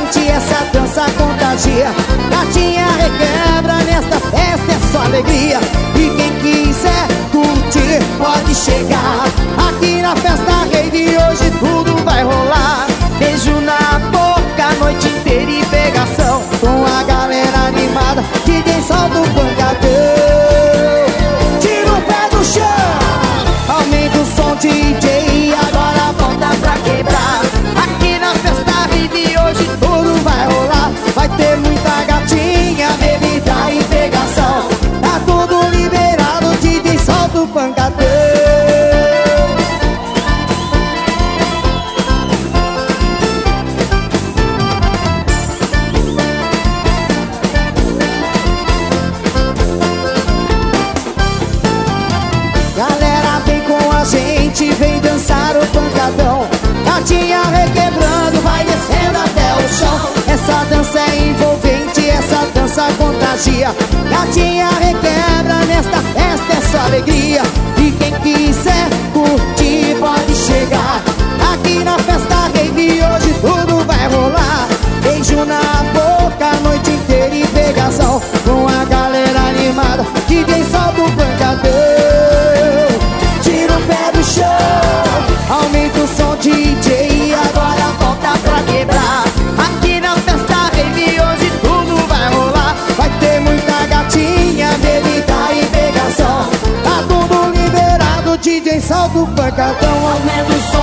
envolvente, essa dança contagia. Gatinha requebra, nesta festa é só alegria. E quem quiser curtir pode chegar. Aqui na festa rave hoje tudo vai rolar. Beijo na boca a noite inteira e pegação. Com a galera animada, DJ solta o pancadão. Tira o pé do chão, aumenta o som, DJ, agora volta pra quebrar. Aqui na festa rave hoje tudo vai rolar. Vai ter muita gatinha, bebida e pegação. Tá tudo liberado, DJ solta o pancadão. Galera, vem com a gente, vem dançar o pancadão. Gatinha requebrando, vai descendo até o chão. Essa dança é envolvente, essa dança contagia. Gatinha requebra, nesta festa é só alegria. E quem quiser curtir pode chegar. Aqui na festa rave hoje tudo vai rolar. Beijo na boca a noite inteira e pegação. Com a galera animada, DJ solta o pancadão. Aumenta o som, DJ, agora volta pra quebrar. Aqui na festa rave hoje tudo vai rolar. Vai ter muita gatinha, bebida e pegação. Tá tudo liberado, DJ solta o pancadão. Aumenta o som.